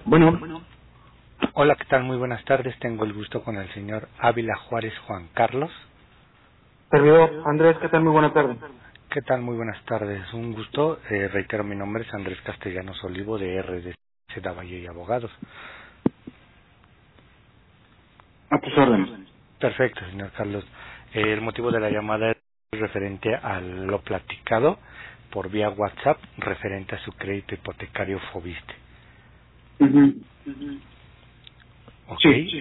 Bueno, Hola, ¿qué tal? Muy buenas tardes. Tengo el gusto con el señor Ávila Juárez Juan Carlos. servidor Andrés, ¿qué tal? Muy buena tarde. ¿Qué tal? Muy buenas tardes. Un gusto. Reitero, mi nombre es Andrés Castellanos Olivo de RDC Valle y Abogados. A tus órdenes. Perfecto, señor Carlos. El motivo de la llamada es referente a lo platicado por vía WhatsApp referente a su crédito hipotecario Fobiste. Ujú. Ok. Sí,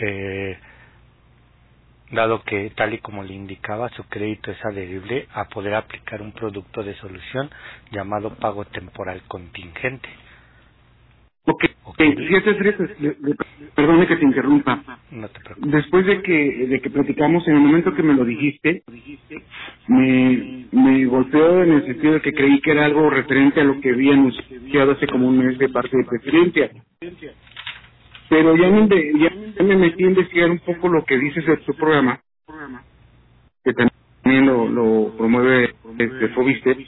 Dado que, tal y como le indicaba, su crédito es adherible a poder aplicar un producto de solución llamado pago temporal contingente. ok. Ok, Fíjate, Andrés, perdone que te interrumpa. no te preocupes. Después de que platicamos, en el momento que me lo dijiste, me golpeó en el sentido de que creí que era algo referente a lo que había anunciado hace como un mes de parte de Presidencia. Pero ya me metí a investigar un poco lo que dices de tu programa, que también lo promueve Fobiste.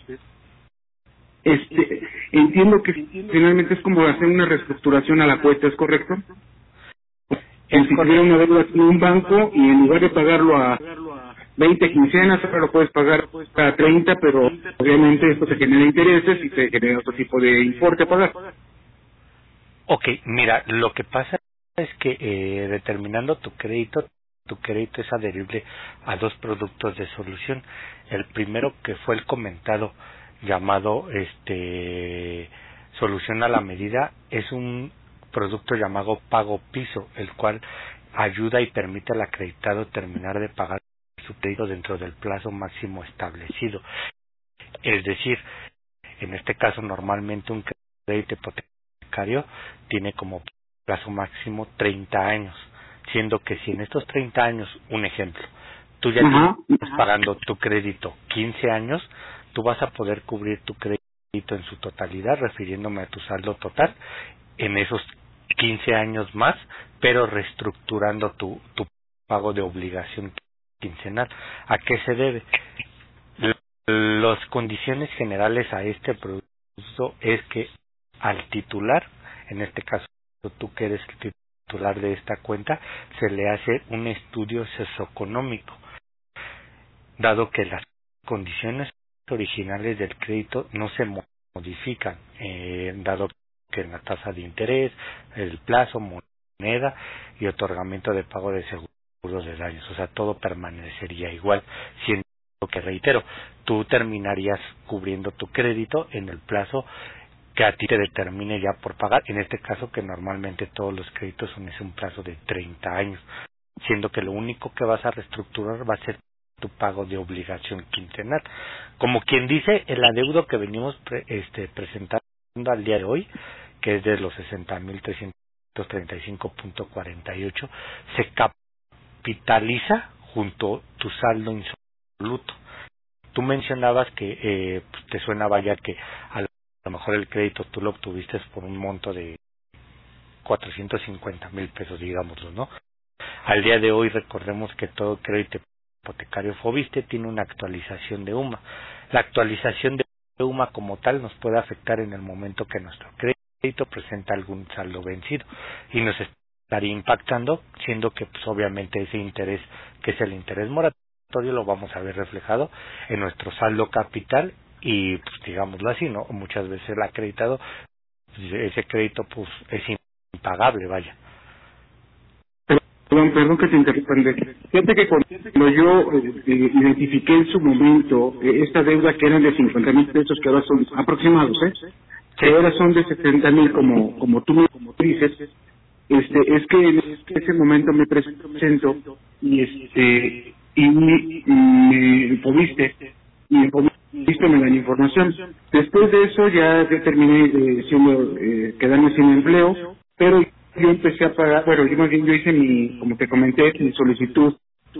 Entiendo que finalmente es como hacer una reestructuración a la cuenta, ¿es correcto? Como Es si tuviera correcto. una deuda aquí en un banco y en lugar de pagarlo a 20 quincenas, ahora lo puedes pagar a 30, pero obviamente esto te genera intereses y te genera otro tipo de importe a pagar. Ok, mira, lo que pasa es que determinando tu crédito es adherible a dos productos de solución. El primero, que fue el comentado, llamado solución a la medida, es un producto llamado pago piso, el cual ayuda y permite al acreditado terminar de pagar su crédito dentro del plazo máximo establecido. Es decir, en este caso, normalmente un crédito hipotecario tiene como plazo máximo 30 años, siendo que si en estos 30 años, un ejemplo, tú ya tienes Ajá. pagando tu crédito 15 años, tú vas a poder cubrir tu crédito en su totalidad, refiriéndome a tu saldo total, en esos 15 años más, pero reestructurando tu pago de obligación quincenal. ¿A qué se debe? Las condiciones generales a este producto es que al titular, en este caso tú que eres el titular de esta cuenta, se le hace un estudio socioeconómico, dado que las condiciones originales del crédito no se modifican, dado que la tasa de interés, el plazo, moneda y otorgamiento de pago de seguros de daños, o sea, todo permanecería igual, siendo que, reitero, tú terminarías cubriendo tu crédito en el plazo que a ti te determine ya por pagar, en este caso que normalmente todos los créditos son ese un plazo de 30 años, siendo que lo único que vas a reestructurar va a ser tu pago de obligación quincenal. Como quien dice, el adeudo que venimos presentando al día de hoy, que es de los 60,335.48, se capitaliza junto a tu saldo insoluto. Tú mencionabas que pues, te suena vaya que a lo mejor el crédito tú lo obtuviste por un monto de 450,000 pesos, digámoslo, ¿no? Al día de hoy recordemos que todo crédito hipotecario Fobiste tiene una actualización de UMA. La actualización de UMA como tal nos puede afectar en el momento que nuestro crédito presenta algún saldo vencido y nos estaría impactando, siendo que pues obviamente ese interés, que es el interés moratorio, lo vamos a ver reflejado en nuestro saldo capital y pues digámoslo así, ¿no? Muchas veces el acreditado, pues, ese crédito pues es impagable, vaya. Perdón que te interrumpa, Andrés. Fíjate que cuando yo identifiqué en su momento esta deuda que eran de 50,000 pesos, que ahora son aproximados, que Sí. ahora son de 70,000, como tú me dices, es que en ese momento me presento y me Fobiste y en Fobiste me dan información. Después de eso ya yo terminé quedarme sin empleo, pero yo empecé a pagar, bueno, yo más bien yo hice como te comenté, mi solicitud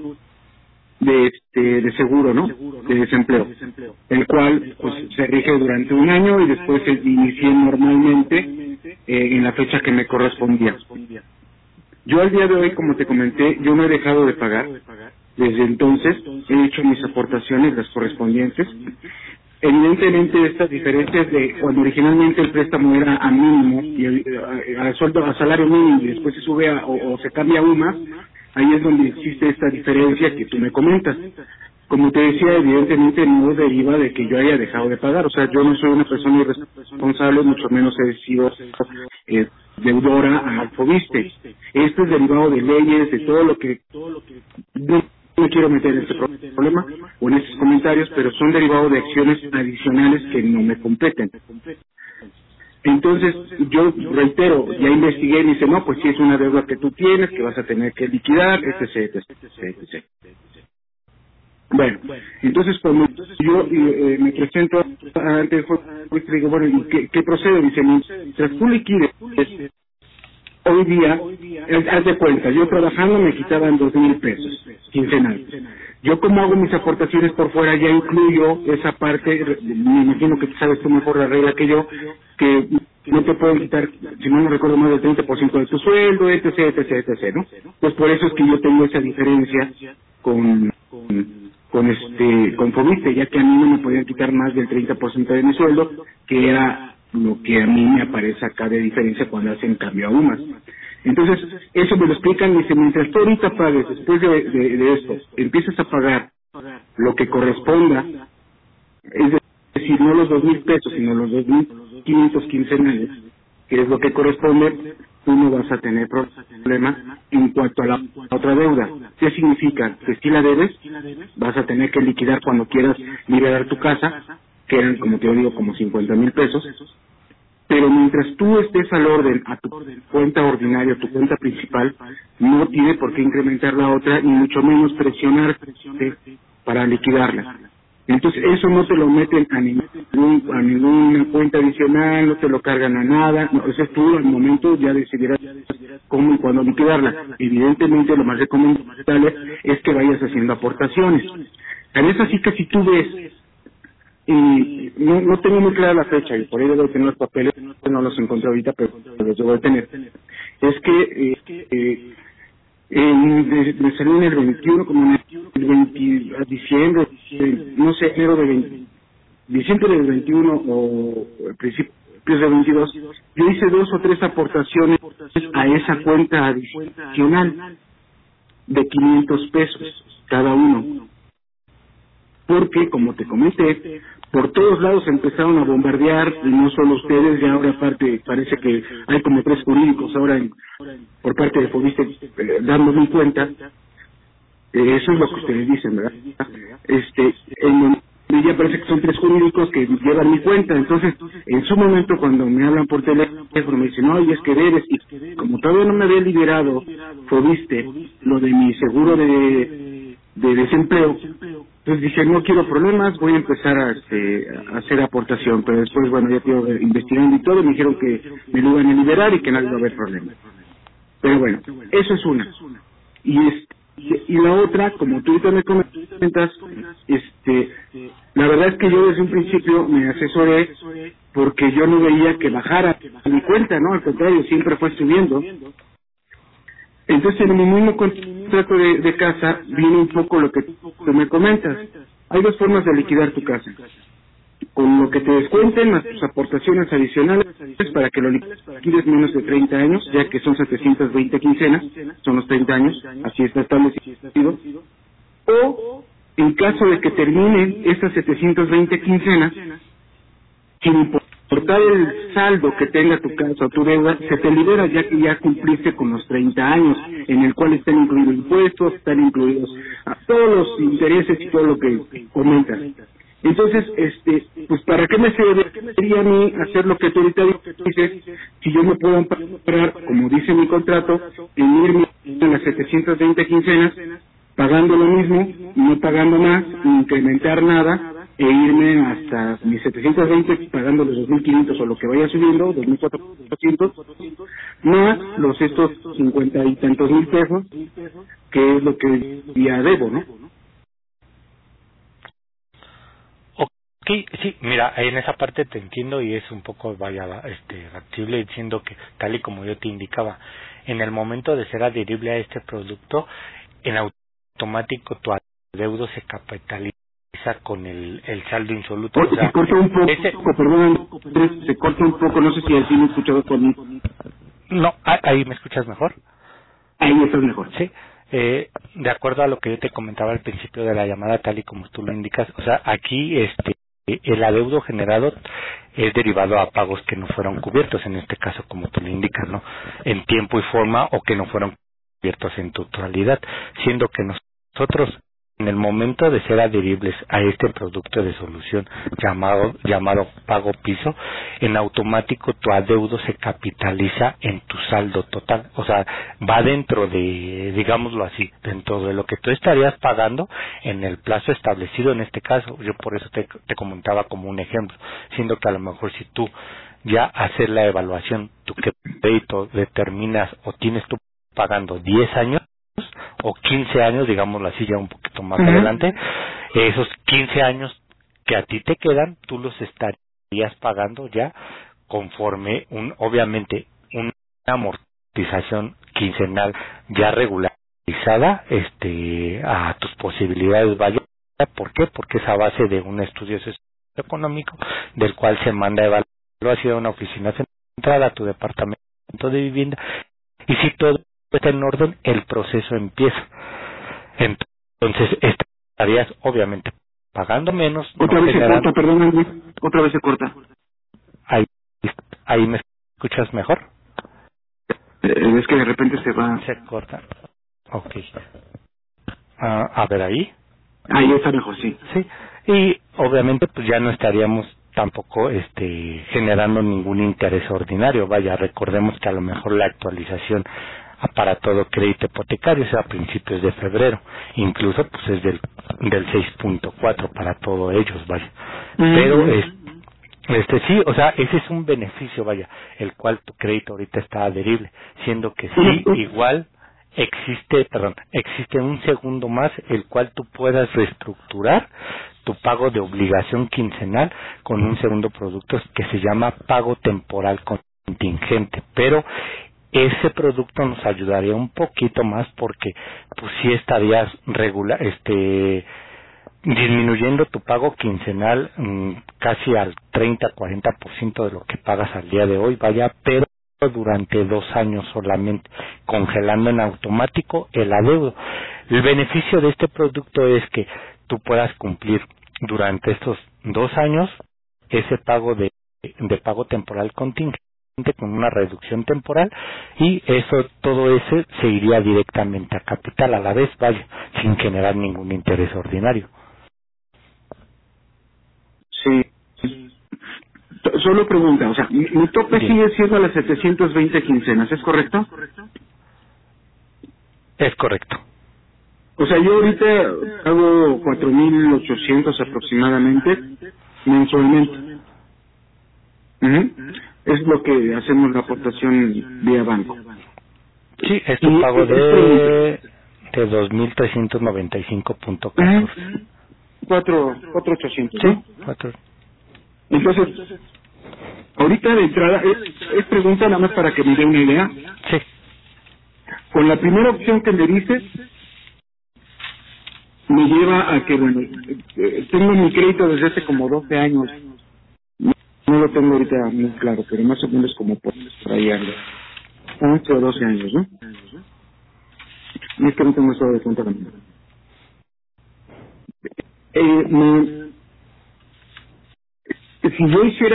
de seguro, ¿no? De desempleo, el cual pues se rige durante un año y después se inicié normalmente en la fecha que me correspondía. Yo al día de hoy, como te comenté, yo no he dejado de pagar. Desde entonces he hecho mis aportaciones, las correspondientes, Evidentemente estas diferencias de cuando originalmente el préstamo era a mínimo y a sueldo, a salario mínimo y después se sube o se cambia a UMAS, ahí es donde existe esta diferencia que tú me comentas. Como te decía, evidentemente no deriva de que yo haya dejado de pagar, o sea, yo no soy una persona irresponsable, mucho menos he sido deudora al Fobiste. Esto es derivado de leyes, de todo lo que no me quiero meter en este problema o en estos comentarios, pero son derivados de acciones adicionales que no me competen. Entonces, yo reitero, ya investigué y dice, no, pues sí es una deuda que tú tienes, que vas a tener que liquidar, etc, etc. Bueno, entonces cuando yo me presento ante el juez, digo, bueno, ¿y qué procede? Dice, mientras tú liquides, hoy día, haz de cuenta, yo trabajando me quitaban 2,000 pesos quincenal. Yo como hago mis aportaciones por fuera ya incluyo esa parte, me imagino que sabes tú mejor la regla que yo, que no te pueden quitar, si no me recuerdo más del 30% de tu sueldo, etc, ¿no? Pues por eso es que yo tengo esa diferencia con Fobiste, ya que a mí no me podían quitar más del 30% de mi sueldo, que era lo que a mí me aparece acá de diferencia cuando hacen cambio a UMAS. Entonces, eso me lo explican y dicen, mientras tú ahorita pagues, después de esto, empiezas a pagar lo que corresponda, es decir, no los 2,000 pesos, sino los 2,500 quincenales, que es lo que corresponde, tú no vas a tener problema en cuanto a la otra deuda. ¿Qué significa? Que si la debes, vas a tener que liquidar cuando quieras liberar tu casa, que eran, como te digo, como 50,000 pesos, pero mientras tú estés al orden, a tu cuenta ordinaria, tu cuenta principal, no tiene por qué incrementar la otra, ni mucho menos presionarte para liquidarla. Entonces eso no te lo meten a ninguna cuenta adicional, no te lo cargan a nada, no, eso es tú al momento ya decidirás cómo y cuándo liquidarla. Evidentemente lo más recomendable es que vayas haciendo aportaciones. Tan es así que si tú ves, y no tengo muy clara la fecha y por ahí debo tener los papeles, no los encontré ahorita, pero los debo de tener, es que me salió en el 21, como en el 20, a diciembre, no sé, enero de diciembre del 21 o principios del 22, yo hice 2 o 3 aportaciones a esa cuenta adicional de 500 pesos cada uno. Porque, como te comenté, por todos lados empezaron a bombardear, y no solo ustedes, ya ahora aparte parece que hay como 3 jurídicos ahora por parte de Fobiste dándome cuenta, eso es lo que ustedes dicen, ¿verdad? En donde ya parece que son 3 jurídicos que llevan mi cuenta, entonces en su momento cuando me hablan por teléfono me dicen, oye, es que debes, y como todavía no me había liberado Fobiste lo de mi seguro de desempleo, entonces dije, no quiero problemas, voy a empezar a hacer aportación, pero después, bueno, ya tengo investigando y todo, me dijeron que me lo iban a liberar y que no iba a haber problema. Pero bueno, eso es una. Y la otra, como tú ahorita me comentas, la verdad es que yo desde un principio me asesoré porque yo no veía que bajara mi cuenta, ¿no? Al contrario, siempre fue subiendo. Entonces, en mi mismo contrato de casa viene un poco lo que tú me comentas. Hay 2 formas de liquidar tu casa. Con lo que te descuenten más tus aportaciones adicionales para que lo liquides menos de 30 años, ya que son 720 quincenas, son los 30 años, así está establecido. O, en caso de que terminen esas 720 quincenas, sin importar el saldo que tenga tu casa o tu deuda, se te libera ya que ya cumpliste con los 30 años, en el cual están incluidos impuestos, están incluidos todos los intereses y todo lo que comentas. Entonces, pues ¿para qué me serviría a mí hacer lo que tú ahorita dices si yo me puedo amparar, como dice mi contrato, en irme en las 720 quincenas, pagando lo mismo, no pagando más, ni incrementar nada, e irme hasta mis 720 pagando los 2,500 o lo que vaya subiendo, 2,400, más estos 50 y tantos mil pesos, que es lo que ya debo, ¿no? Ok, sí, mira, en esa parte te entiendo y es un poco, factible, diciendo que, tal y como yo te indicaba, en el momento de ser adherible a este producto, en automático tu adeudo se capitaliza capitaliza con el saldo insoluto. O Se sea, corta un poco, perdón, se corta un poco, no sé si así me he escuchado conmigo. no, ahí me escuchas mejor. Ahí estás mejor. Sí, de acuerdo a lo que yo te comentaba al principio de la llamada, tal y como tú lo indicas, o sea, aquí el adeudo generado es derivado a pagos que no fueron cubiertos, en este caso como tú lo indicas, ¿no? En tiempo y forma, o que no fueron cubiertos en totalidad, siendo que nosotros en el momento de ser adheribles a este producto de solución llamado pago piso, en automático tu adeudo se capitaliza en tu saldo total, o sea, va dentro de, digámoslo así, dentro de lo que tú estarías pagando en el plazo establecido. En este caso, yo por eso te comentaba como un ejemplo, siendo que a lo mejor si tú ya haces la evaluación, tu crédito determinas o tienes tú pagando 10 años o 15 años, digámoslo así, ya un poquito más adelante, esos 15 años que a ti te quedan, tú los estarías pagando ya conforme obviamente una amortización quincenal ya regularizada a tus posibilidades. Vaya, ¿por qué? Porque es a base de un estudio socioeconómico del cual se manda evaluación a una oficina central, a tu departamento de vivienda, y si todo está en orden, el proceso empieza. Entonces estarías obviamente pagando menos. Otra vez se corta, perdón, Luis. Otra vez se corta. Ahí me escuchas mejor. Es que de repente se va. Se corta. Ok. A ver ahí. Ahí está mejor, sí. Sí. Y obviamente pues ya no estaríamos tampoco generando ningún interés ordinario. Vaya, recordemos que a lo mejor la actualización para todo crédito hipotecario es a principios de febrero, incluso pues es del 6.4 para todos ellos, vaya. Pero sí, o sea, ese es un beneficio, vaya, el cual tu crédito ahorita está adherible, siendo que sí, igual existe un segundo más, el cual tú puedas reestructurar tu pago de obligación quincenal con un segundo producto que se llama pago temporal contingente, pero ese producto nos ayudaría un poquito más porque pues sí estarías disminuyendo tu pago quincenal casi al 30-40% de lo que pagas al día de hoy, vaya, pero durante 2 años solamente, congelando en automático el adeudo. El beneficio de este producto es que tú puedas cumplir durante estos 2 años ese pago de pago temporal contingente con una reducción temporal, y todo ese se iría directamente a capital a la vez, vaya, sin generar ningún interés ordinario. Sí. Solo pregunta, o sea, mi tope sigue siendo a las 720 quincenas, ¿es correcto? Es correcto. O sea, yo ahorita hago 4,800 aproximadamente mensualmente. Es lo que hacemos la aportación vía banco. Sí, es tu pago de 2,395.14. 4,800. Sí, ¿no? 4. Entonces, ahorita de entrada, es pregunta nada más para que me dé una idea. Sí. Con la primera opción que me dices, me lleva a que, bueno, tengo mi crédito desde hace como 12 años. No lo tengo ahorita muy claro, pero más o menos como por ahí algo. 11 o 12 años, ¿no? Y es que no tengo eso de cuenta también. Si yo hiciera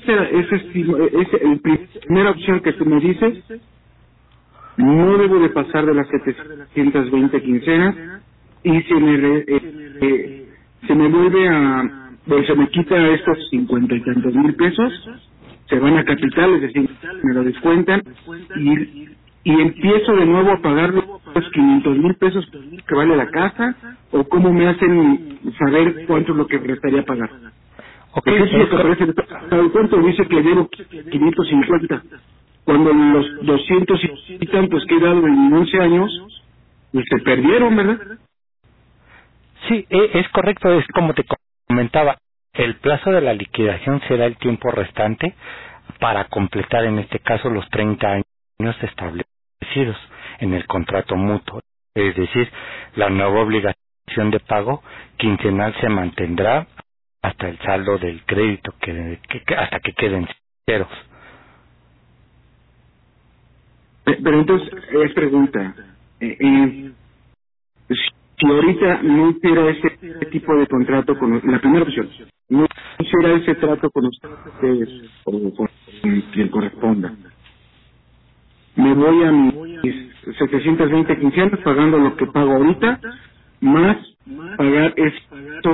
la primera opción que tú me dices, no debo de pasar de las 720 quincenas y se me vuelve se me quita estos 50 y tantos mil pesos, se van a capital, es decir, me lo descuentan y empiezo de nuevo a pagar los 500,000 pesos que vale la casa, o cómo me hacen saber cuánto es lo que me estaría pagar. Okay, porque eso es lo que aparece. ¿Cuánto dice que debo? 550. Cuando los 200 y tantos que he dado en 11 años, pues se perdieron, ¿verdad? Sí, es correcto, es como te comentaba, el plazo de la liquidación será el tiempo restante para completar en este caso los 30 años establecidos en el contrato mutuo, es decir, la nueva obligación de pago quincenal se mantendrá hasta el saldo del crédito, que hasta que queden ceros. Pero entonces, es pregunta. Si ahorita no hiciera ese tipo de contrato con la primera opción, no hiciera ese trato con ustedes o con quien corresponda, me voy a mis 720 quincenas pagando lo que pago ahorita, más pagar estos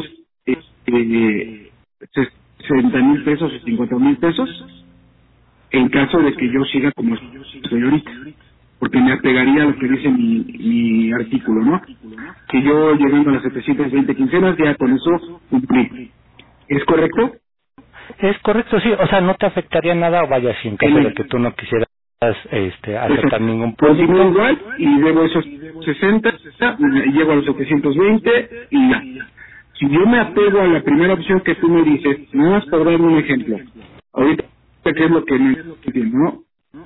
60,000 pesos o 50,000 pesos en caso de que yo siga como estoy ahorita, porque me apegaría a lo que dice mi artículo, ¿no? Que yo llegando a las 720 quincenas ya con eso cumplí. ¿Es correcto? Es correcto, sí, o sea, no te afectaría nada, o vaya, si en caso de que tú no quisieras aceptar ningún continúo producto. igual y debo esos 60, y llego a los 720 y ya. Si yo me apego a la primera opción que tú me dices, no vas a dar un ejemplo. Ahorita, ¿qué es lo que me entiendo, no?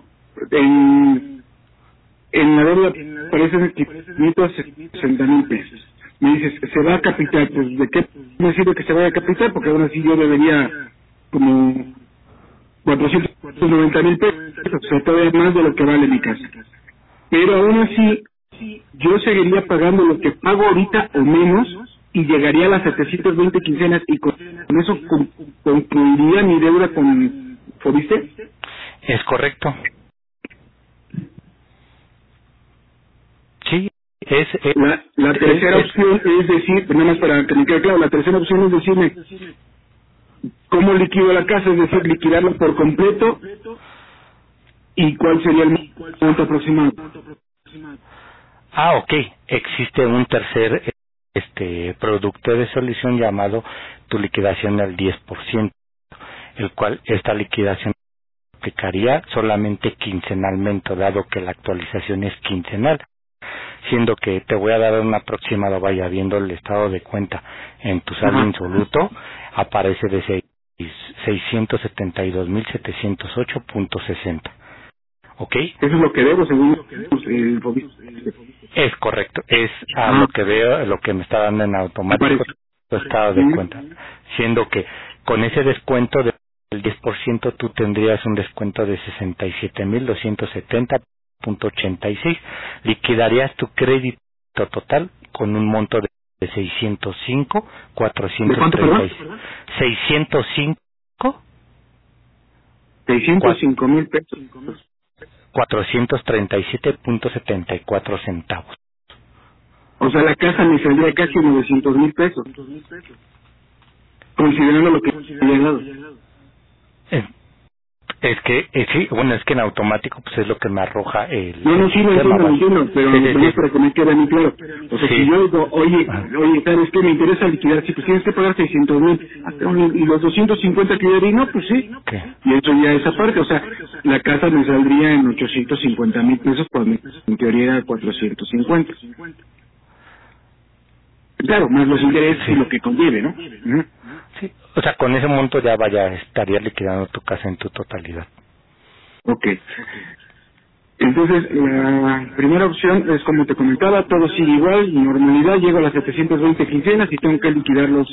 En la deuda parecen 560,000 pesos. Me dices, se va a capital, pues ¿de qué me sirve que se vaya a capital? Porque aún así yo debería como 490,000 pesos, o sea, todavía más de lo que vale mi casa. Pero aún así, yo seguiría pagando lo que pago ahorita o menos y llegaría a las 720 quincenas y con eso concluiría mi deuda con Fobiste. Es correcto. Sí, la tercera opción es decir, nada más para que me quede claro, la tercera opción es decirme cómo liquido la casa, es decir, liquidarla por completo y cuál sería el monto aproximado. Ok, existe un tercer producto de solución llamado tu liquidación al 10%, el cual esta liquidación aplicaría solamente quincenalmente, dado que la actualización es quincenal, siendo que te voy a dar un aproximado, vaya viendo el estado de cuenta en tu saldo insoluto, aparece de 672,708.60. ¿Ok? Eso es lo que debo según el Fobiste. Es correcto, es a lo que veo, lo que me está dando en automático tu estado de cuenta, siendo que con ese descuento del 10% tú tendrías un descuento de 67,270.86, liquidarías tu crédito total con un monto de 605,000 pesos. 437.74 centavos. O sea, la casa me saldría casi 900,000 pesos, considerando lo que había dado. Es que sí, bueno, es que en automático pues es lo que me arroja el No, sí, lo entiendo, pero sí. para que me quede muy claro. O sea, si yo digo, oye, ¿sabes qué? Me interesa liquidar, si pues tienes que pagar 600,000, y los 250 que yo di, no, pues sí. Y eso ya es aparte, o sea, la casa me saldría en 850,000 pesos, cuando en teoría era 450. Claro, más los intereses y lo que conlleve, ¿no? Sí, o sea, con ese monto ya estarías liquidando tu casa en tu totalidad. Ok. Entonces, la primera opción es como te comentaba, todo sigue igual, normalidad, llego a las 720 quincenas y tengo que liquidar los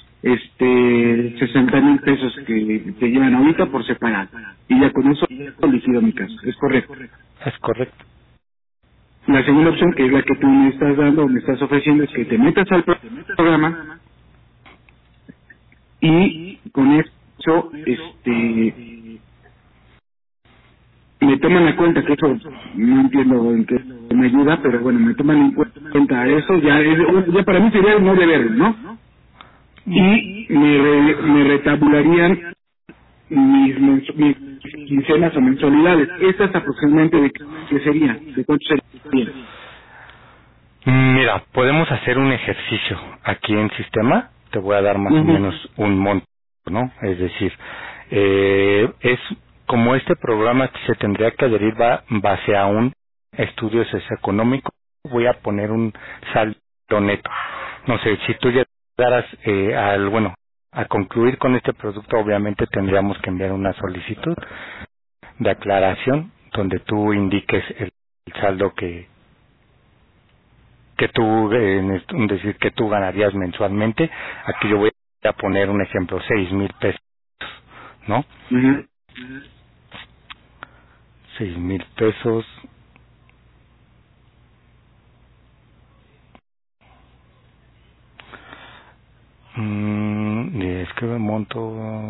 60,000 pesos que te llevan ahorita por separado. Y ya con eso liquido mi casa, ¿es correcto? Es correcto. La segunda opción, que es la que tú me estás dando o me estás ofreciendo, es que te metas al programa y con eso me toman en cuenta, que eso no entiendo en qué me ayuda, pero bueno, me toman en cuenta eso, ya para mí sería no deber, ¿no? Y me retabularían mis quincenas o mensualidades. Estas aproximadamente de qué sería, de cuánto sería. Mira, podemos hacer un ejercicio aquí en sistema, te voy a dar más o menos un monto, ¿no? Es decir, es como este programa se tendría que adherir base a un estudio socioeconómico, voy a poner un saldo neto. No sé, si tú llegaras a concluir con este producto, obviamente tendríamos que enviar una solicitud de aclaración donde tú indiques el saldo que que tú, decir que tú ganarías mensualmente. Aquí yo voy a poner un ejemplo, 6,000 pesos, ¿no? 6,000 pesos. Es que me monto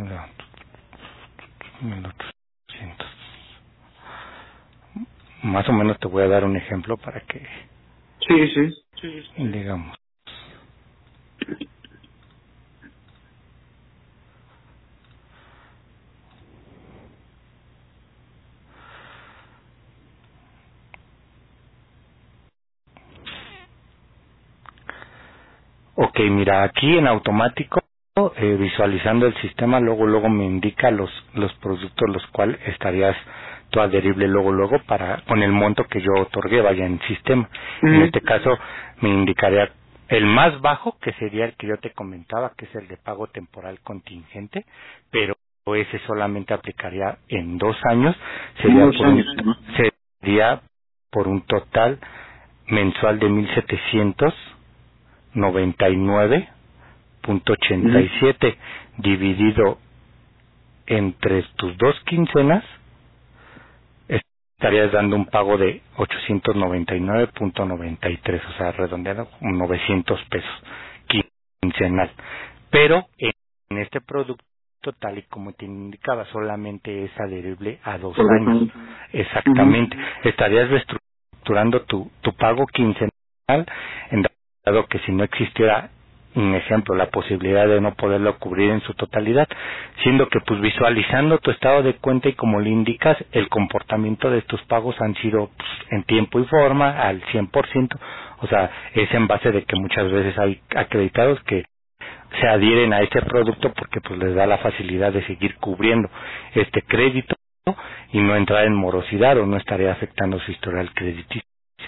1,800. Más o menos te voy a dar un ejemplo para que, digamos. Ok, mira, aquí en automático, visualizando el sistema, luego me indica los productos los cuales estarías tú adherible luego para con el monto que yo otorgué, vaya en sistema. En este caso me indicaría el más bajo, que sería el que yo te comentaba, que es el de pago temporal contingente, pero ese solamente aplicaría en 2 años, sería por un total mensual de 1,799.87 dividido entre tus 2 quincenas, estarías dando un pago de 899.93, o sea, redondeando 900 pesos quincenal. Pero en este producto, tal y como te indicaba, solamente es adherible a 2 años. Exactamente. Estarías reestructurando tu pago quincenal, en dado que si no existiera, un ejemplo, la posibilidad de no poderlo cubrir en su totalidad, siendo que pues visualizando tu estado de cuenta y como le indicas, el comportamiento de tus pagos han sido pues, en tiempo y forma al 100%, o sea, es en base de que muchas veces hay acreditados que se adhieren a este producto porque pues les da la facilidad de seguir cubriendo este crédito y no entrar en morosidad o no estaría afectando su historial crediticio.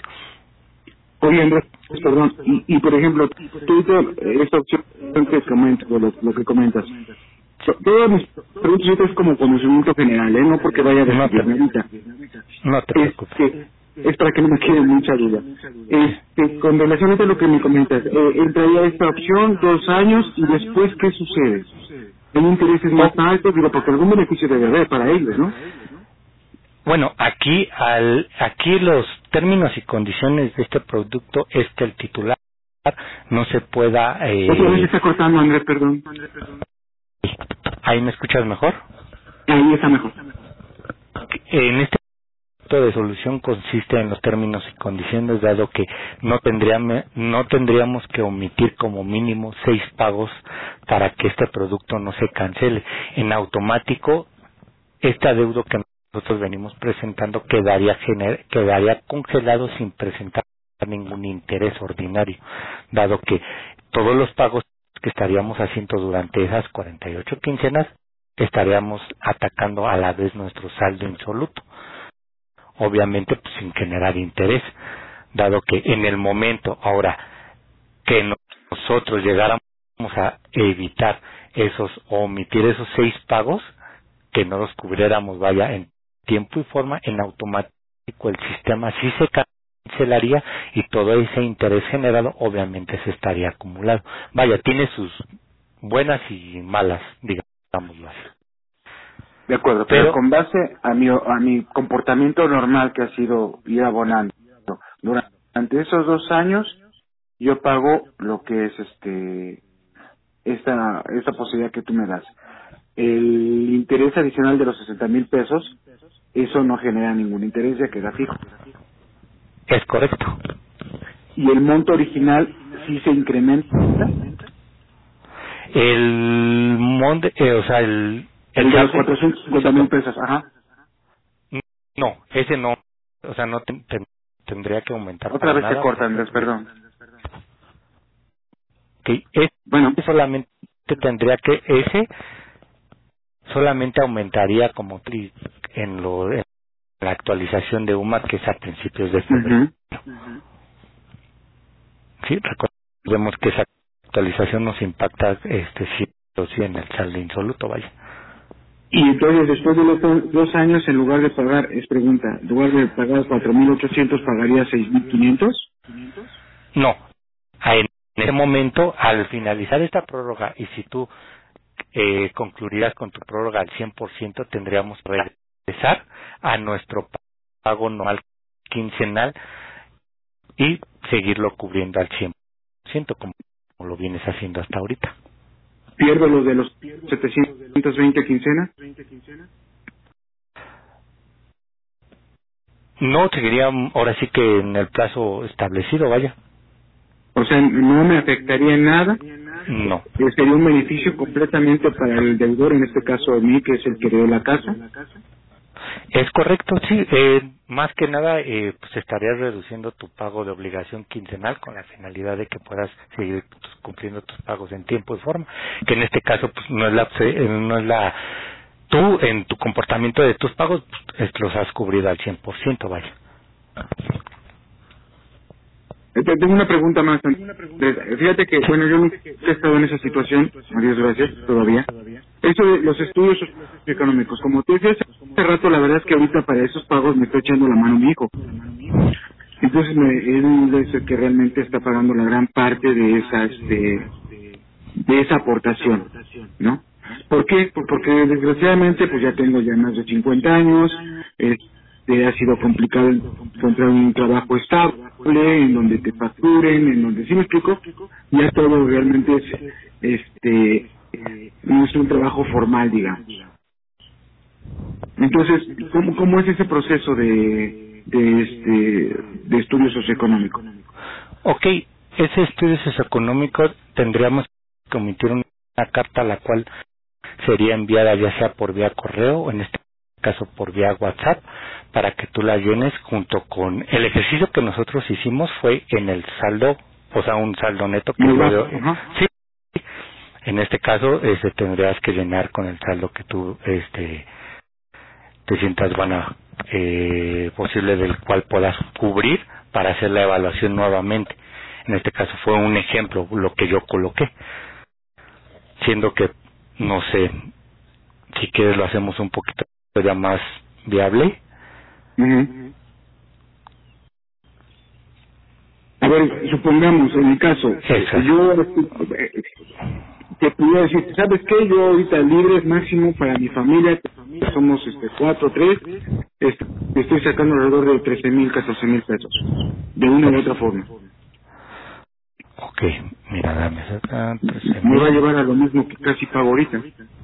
Oye, Andrés, perdón, y por ejemplo, tú esta opción que comentas, o lo que comentas, todas mis preguntas ahorita es como conocimiento general, no porque vaya a decidirme ahorita. No te preocupes. Es para que no me quede mucha duda. Con relación a lo que me comentas, entraría esta opción 2 años y después, ¿qué sucede? ¿Hay intereses más altos? Digo, porque algún beneficio debe haber para ellos, ¿no? Bueno, aquí los términos y condiciones de este producto es que el titular no se pueda... Otra vez se está cortando, Andrés, perdón. ¿Ahí me escuchas mejor? Ahí está mejor. En este de solución consiste en los términos y condiciones, dado que no tendríamos que omitir como mínimo 6 pagos para que este producto no se cancele. En automático, este adeudo que nosotros venimos presentando quedaría congelado sin presentar ningún interés ordinario, dado que todos los pagos que estaríamos haciendo durante esas 48 quincenas estaríamos atacando a la vez nuestro saldo insoluto, obviamente pues, sin generar interés, dado que en el momento ahora que nosotros llegáramos a evitar o omitir esos 6 pagos, que no los cubriéramos, vaya, en tiempo y forma, en automático el sistema sí se cancelaría y todo ese interés generado obviamente se estaría acumulado. Vaya, tiene sus buenas y malas, digámoslo así. De acuerdo, pero con base a mi comportamiento normal que ha sido ir abonando, durante esos 2 años yo pago lo que es esta posibilidad que tú me das. El interés adicional de los 60,000 pesos, eso no genera ningún interés, ya queda fijo. Es correcto. ¿Y el monto original sí se incrementa? El monto, el de los 450,000 pesos, ajá. No, ese no, o sea, no tendría que aumentar. Otra vez se corta, Andrés, perdón. Okay. Solamente tendría que, solamente aumentaría como en la actualización de UMA, que es a principios de febrero. Sí, recordemos que esa actualización nos impacta sí en el saldo insoluto, vaya. Y entonces después de los 2 años, en lugar de pagar, en lugar de pagar 4,800, ¿pagaría 6,500? No, en ese momento, al finalizar esta prórroga, y si tú concluirás con tu prórroga al 100%, tendríamos que regresar a nuestro pago normal quincenal y seguirlo cubriendo al 100%, como lo vienes haciendo hasta ahorita. ¿Pierdo los de los 720 quincenas? No, seguiría ahora sí que en el plazo establecido, vaya. O sea, no me afectaría en nada. No. Sería un beneficio completamente para el deudor, en este caso a mí, que es el que dio la casa. Es correcto, sí. Más que nada, pues estarías reduciendo tu pago de obligación quincenal con la finalidad de que puedas seguir cumpliendo tus pagos en tiempo y forma. Que en este caso, pues no es la tú en tu comportamiento de tus pagos pues, los has cubrido al 100%, vaya. Tengo una pregunta más. Fíjate que, bueno, yo nunca he estado en esa situación, a Dios gracias, todavía. Eso de los estudios económicos, como tú decías hace rato, la verdad es que ahorita para esos pagos me está echando la mano mi hijo. Entonces él es el que realmente está pagando la gran parte de esa aportación, ¿no? ¿Por qué? Porque desgraciadamente pues ya tengo ya más de 50 años, ha sido complicado encontrar un trabajo estable, en donde te facturen, en donde, ¿sí me explico? Ya todo realmente no es un trabajo formal, digamos. Entonces, ¿cómo es ese proceso de estudio socioeconómico? Ok, ese estudio socioeconómico tendríamos que emitir una carta la cual sería enviada ya sea por vía correo o en este caso por vía WhatsApp para que tú la llenes junto con el ejercicio que nosotros hicimos fue en el saldo, o sea, un saldo neto que sí, en este caso tendrías que llenar con el saldo que tú te sientas posible del cual puedas cubrir para hacer la evaluación nuevamente. En este caso fue un ejemplo lo que yo coloqué, siendo que no sé, si quieres lo hacemos un poquito ya más viable. Uh-huh. A ver, supongamos, en mi caso, yo te pudiera decir, ¿sabes qué? Yo ahorita libre máximo para mi familia, somos 4, 3, estoy sacando alrededor de 13,000, 14,000 pesos, de una u otra forma. Ok, mira, dame acá, 13,000. Me va a llevar a lo mismo que casi pago ahorita.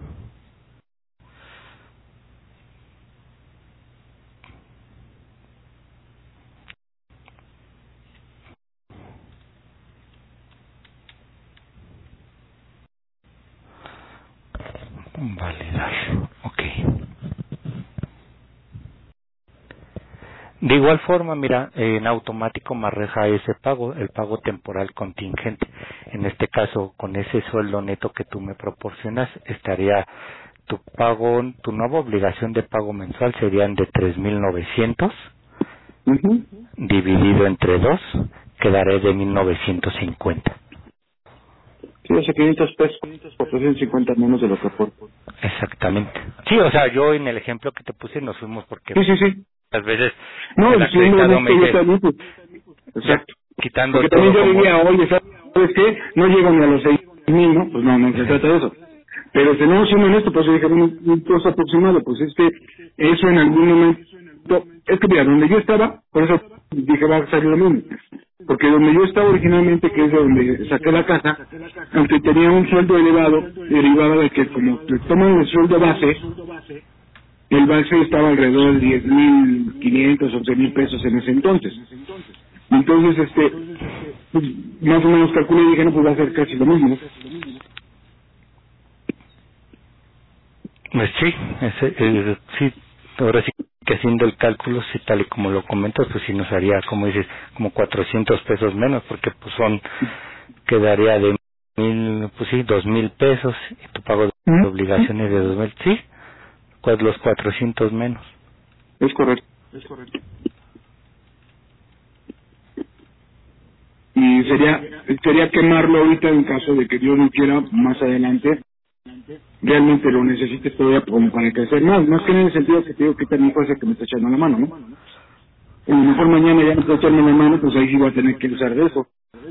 Validar, ok. De igual forma, mira, en automático maneja ese pago, el pago temporal contingente. En este caso, con ese sueldo neto que tú me proporcionas, estaría tu pago, tu nueva obligación de pago mensual serían de 3,900, uh-huh, dividido entre 2, quedaré de 1,950. Sí, o sea, 500 pesos, 450 menos de lo que aporto. Exactamente. Sí, o sea, yo en el ejemplo que te puse nos fuimos porque Sí. las veces no, el acreditado me dice, también, pues, exacto. quitando porque todo también yo como... diría, oye, ¿sabes qué? No llego ni a los 6,000, ¿no? Pues no se trata de eso. Pero no, siendo honesto, pues yo dije, un costo aproximado, pues eso en algún momento, es que mira, donde yo estaba, por eso dije, va a salir lo mismo. Porque donde yo estaba originalmente, que es de donde saqué la casa, aunque tenía un sueldo elevado, derivado de que como le toman el sueldo base, el base estaba alrededor de 10,500, 11,000 pesos en ese entonces. Entonces, pues, más o menos calculé y dije, no, pues va a ser casi lo mismo. Pues sí, sí, ahora sí que haciendo el cálculo, si tal y como lo comentas, pues sí nos haría, como dices, como 400 pesos menos, porque pues quedaría de 1,000, pues sí, 2,000 pesos, y tu pago de obligaciones de 2,000, sí, los 400 menos. Es correcto. Y sería quemarlo ahorita en caso de que Dios no quiera más adelante realmente lo necesites todavía como para crecer más que en el sentido que te digo que también puede ser que me está echando la mano, ¿no? A lo mejor mañana ya no está echando la mano, pues ahí sí voy a tener que usar de eso.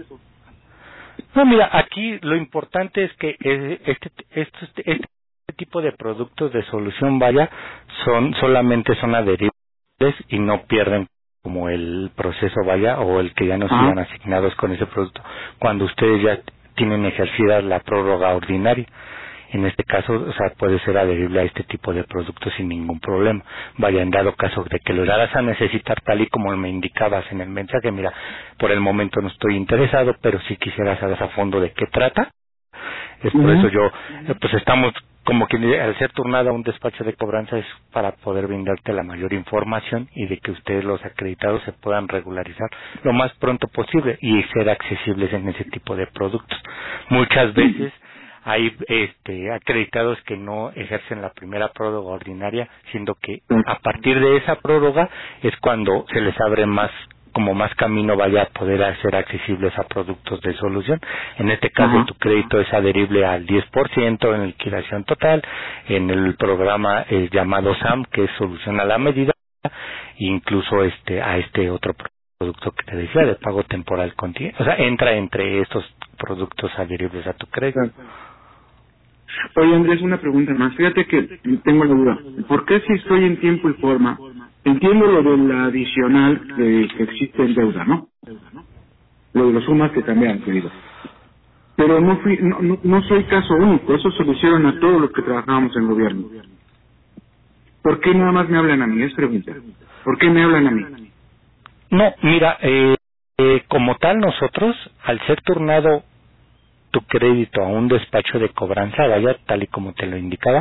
No, mira, aquí lo importante es que este tipo de productos de solución vaya solamente son adheribles y no pierden como el proceso vaya o el que ya nos sigan asignados con ese producto cuando ustedes ya tienen ejercida la prórroga ordinaria. En este caso, o sea, puede ser adherible a este tipo de productos sin ningún problema. Vaya, en dado caso de que lo llegaras a necesitar tal y como me indicabas en el mensaje, mira, por el momento no estoy interesado, pero si quisiera saber a fondo de qué trata. Es por eso yo, pues estamos como que al ser turnado a un despacho de cobranza es para poder brindarte la mayor información y de que ustedes los acreditados se puedan regularizar lo más pronto posible y ser accesibles en ese tipo de productos. Muchas veces hay acreditados que no ejercen la primera prórroga ordinaria, siendo que a partir de esa prórroga es cuando se les abre más camino vaya a poder ser accesibles a productos de solución. En este caso tu crédito es adherible al 10% en liquidación total, en el programa llamado SAM, que es solución a la medida, incluso a este otro producto que te decía de pago temporal continuo. O sea, entra entre estos productos adheribles a tu crédito. Oye, Andrés, una pregunta más. Fíjate que tengo la duda. ¿Por qué si estoy en tiempo y forma? Entiendo lo de la adicional que existe en deuda, ¿no? Lo de las sumas que cambian, querido. Pero no soy caso único. Eso se lo hicieron a todos los que trabajábamos en gobierno. ¿Por qué nada más me hablan a mí? Es pregunta. ¿Por qué me hablan a mí? No, mira, como tal nosotros, al ser turnado tu crédito a un despacho de cobranza, vaya, tal y como te lo indicaba,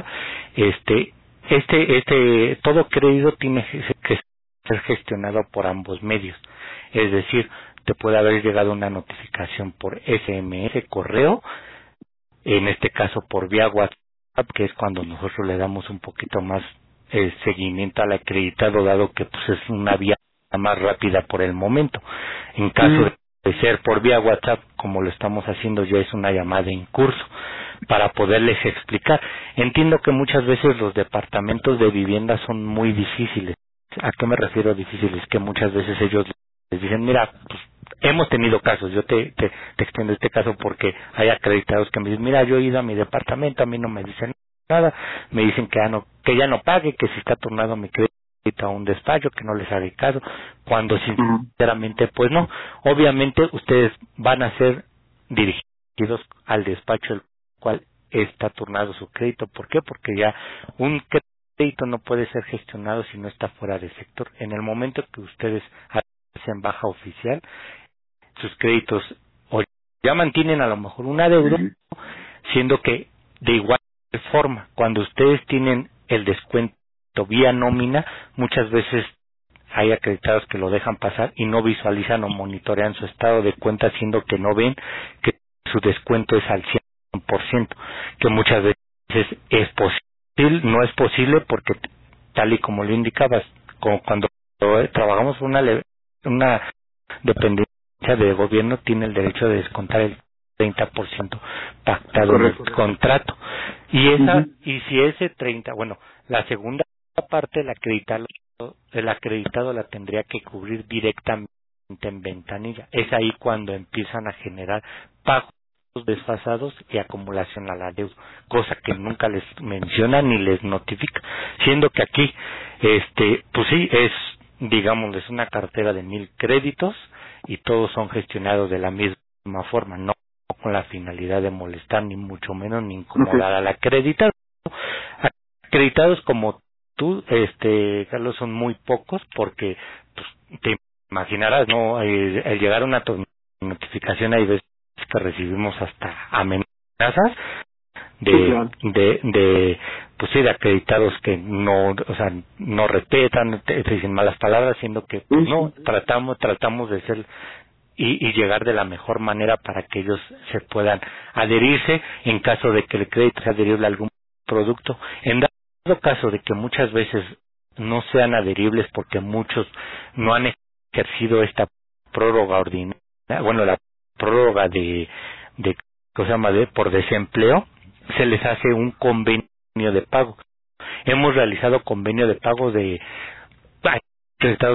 todo crédito tiene que ser gestionado por ambos medios. Es decir, te puede haber llegado una notificación por SMS, correo, en este caso por vía WhatsApp, que es cuando nosotros le damos un poquito más seguimiento al acreditado, dado que pues es una vía más rápida por el momento. En caso de ser por vía WhatsApp, como lo estamos haciendo ya, es una llamada en curso para poderles explicar. Entiendo que muchas veces los departamentos de vivienda son muy difíciles. ¿A qué me refiero a difíciles? Que muchas veces ellos les dicen, mira, pues hemos tenido casos, yo te extiendo este caso porque hay acreditados que me dicen, mira, yo he ido a mi departamento, a mí no me dicen nada, me dicen que ya no pague, que si está turnado mi crédito a un despacho, que no les haga caso, cuando sinceramente pues no. Obviamente ustedes van a ser dirigidos al despacho el cual está turnado su crédito. ¿Por qué? Porque ya un crédito no puede ser gestionado si no está fuera del sector. En el momento que ustedes hacen baja oficial, sus créditos o ya mantienen a lo mejor una deuda, siendo que de igual forma, cuando ustedes tienen el descuento vía nómina, muchas veces hay acreditados que lo dejan pasar y no visualizan o monitorean su estado de cuenta, siendo que no ven que su descuento es al 100%, que muchas veces es posible, no es posible porque tal y como lo indicabas, como cuando trabajamos una dependencia de gobierno, tiene el derecho de descontar el 30% pactado en el contrato. Y si ese 30, bueno, la segunda parte el acreditado la tendría que cubrir directamente en ventanilla. Es ahí cuando empiezan a generar pagos desfasados y acumulación a la deuda, cosa que nunca les menciona ni les notifica, siendo que aquí pues sí es, digamos, es una cartera de 1,000 créditos y todos son gestionados de la misma forma, no con la finalidad de molestar ni mucho menos ni incomodar al acreditado. Acreditados como tú, Carlos, son muy pocos porque pues, te imaginarás, ¿no? Al llegar una notificación hay veces que recibimos hasta amenazas de pues sí, de acreditados que no, o sea, no respetan, te dicen malas palabras, siendo que pues, no, tratamos de ser y llegar de la mejor manera para que ellos se puedan adherirse en caso de que el crédito sea adherible a algún producto. En dado caso de que muchas veces no sean adheribles porque muchos no han ejercido esta prórroga ordinaria, bueno, la prórroga de ¿cómo se llama? Por desempleo, se les hace un convenio de pago. Hemos realizado convenio de pago de acreditados